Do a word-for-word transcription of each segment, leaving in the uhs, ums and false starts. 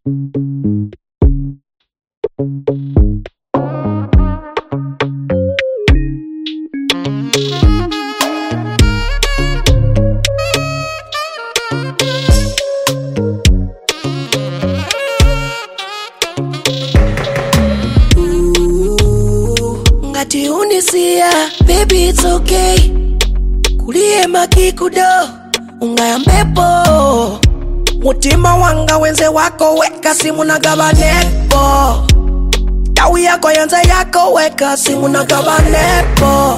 Ngati unisia, baby it's okay. Kulie makikudo, ungaya mpepo. Mutima wanga wenze wako weka simu na gabanepo. Tawi yako yonze yako weka simu na gabanepo.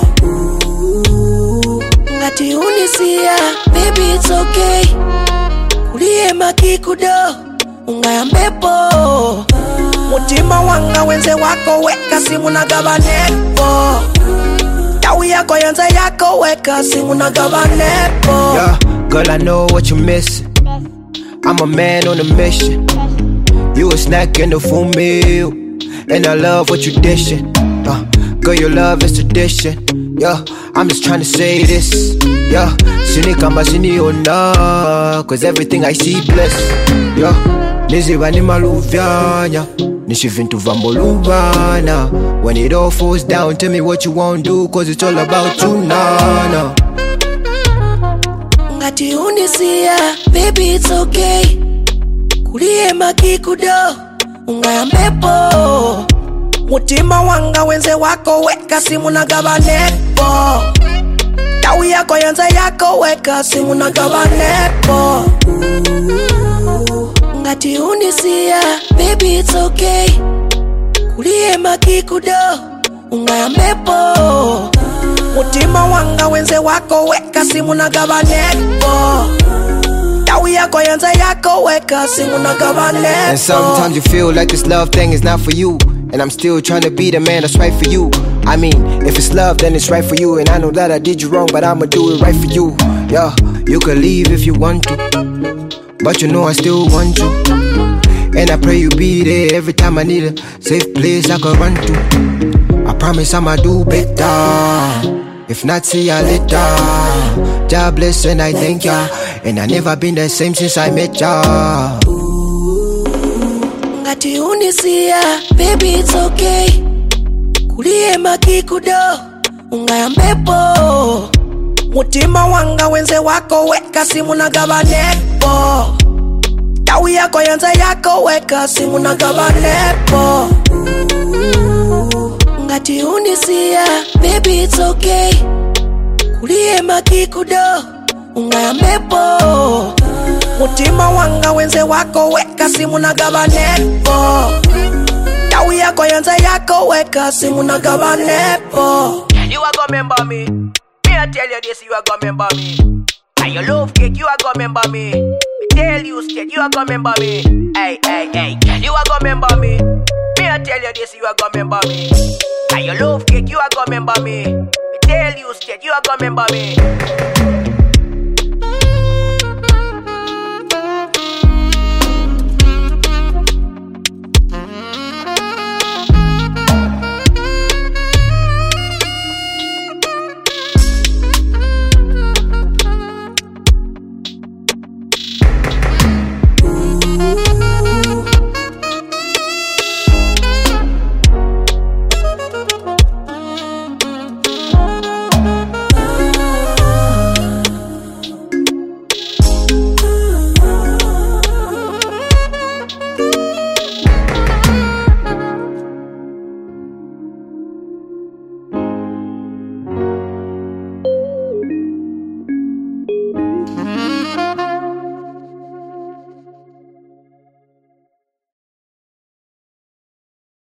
Ngati unisia, baby it's okay. Kulie makikudo, ungaya mpepo. Mutima wanga wenze wako weka simu na gabanepo. Tawi yako yonze yako weka simu na gabanepo. Yeah, girl I know what you missing. I'm a man on a mission. You a snack and a full meal, and I love what you dishing. Uh, girl your love is tradition. Yeah, I'm just trying to say this. Yeah, sini kama sini ona, cause everything I see bless. Yeah, niziba ni maluvyanya, nishi vintu vambolubana. When it all falls down, tell me what you won't do, cause it's all about you, nana. Ngati unisia, baby it's okay. Kulie makikudo, ungaya mpepo. Mutima wanga wenze wako weka simu na gabanepo. Tawi yako yonze yako weka simu na gabanepo. Ngati unisia, baby it's okay. Kulie makikudo, ungaya mpepo. Mutima wanga wenze wako weka simu na gabanepo. Tawi yako yonze yako weka simu na gabanepo. And sometimes you feel like this love thing is not for you, and I'm still trying to be the man that's right for you. I mean, if it's love then it's right for you, and I know that I did you wrong, but I'ma do it right for you. Yeah, you can leave if you want to, but you know I still want you. And I pray you be there every time I need a safe place I can run to. I promise I'ma do better. If not, see ya later. God bless and I thank ya, and I never been the same since I met ya. Ngati unisia, baby it's okay. Kulie makikudo, ungaya mpepo. Mutima wanga wenze wako weka simu na gabanepo. Tawi yako yonze yako weka simu na gabanepo. Ngati unisia, baby it's okay. Kulie makikudo, ungaya mpepo. Mutima wanga wenze wako weka simu na gabanepo. Tawi yako yonze yako weka simu na gabanepo. You a go remember me. Me I tell you this, you a go remember me. And your love cake, you a go remember me. Me tell you straight, you a go remember me. Hey, hey, hey, you a go remember me. Me I tell you this, you a go remember me. And your love cake, you a go remember me. Me tell you straight, you a go remember me.